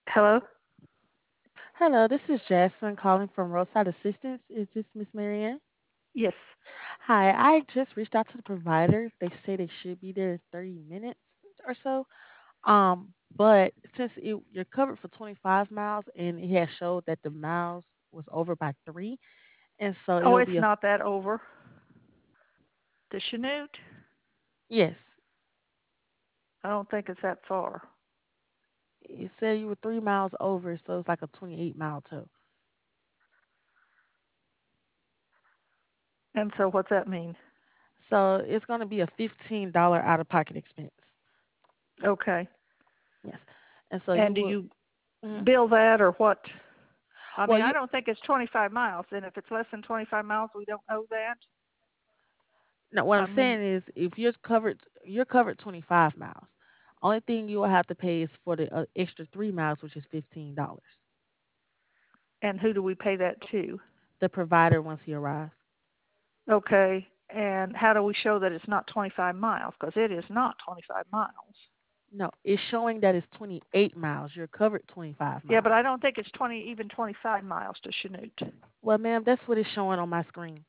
Hello? Hello, this is Jasmine calling from Roadside Assistance. Is this Miss Marianne? Yes. Hi, I just reached out to the provider. They say they should be there in 30 minutes or so. But since you're covered for 25 miles and it has showed that the miles was over by 3, and so Oh, it'll it's be a not that over. The Chanute? yes. I don't think it's that far. It said you were 3 miles over, so it's like a 28-mile tow. And so what's that mean? So it's going to be a $15 out of pocket expense. Okay. Yes. And so you And do will you mhm. bill that or what? I Well, mean, you I don't think it's 25 miles. And if it's less than 25 miles, we don't owe that. No, what I'm I mean, saying is if you're covered 25 miles. Only thing you will have to pay is for the extra 3 miles, which is $15. and who do we pay that to? The provider once he arrives. Okay. And how do we show that it's not 25 miles? Because it is not 25 miles. No, it's showing that it's 28 miles. You're covered 25 Yeah, but I miles. don't think it's 25 miles to Chanute. Well, ma'am, that's what it's showing on my screen.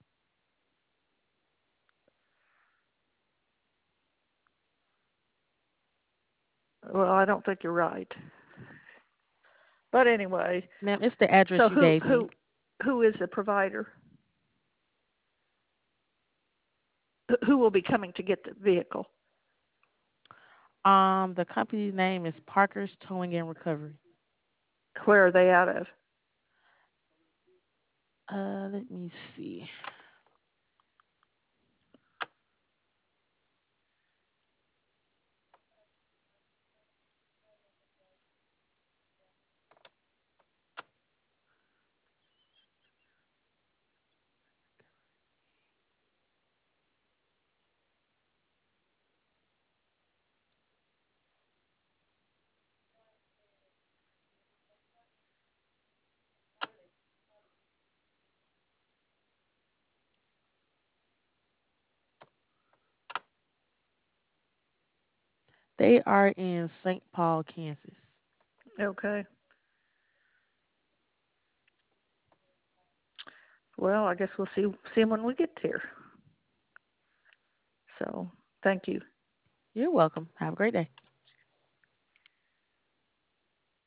Well, I don't think you're right. But anyway, Ma'am, it's the address so you gave me. who is the provider? Who will be coming to get the vehicle? The company's name is Parker's Towing and Recovery. Where are they out of? Let me see. They are in St. Paul, Kansas. Okay. Well, I guess we'll see 'em when we get there. So, thank you. You're welcome. Have a great day.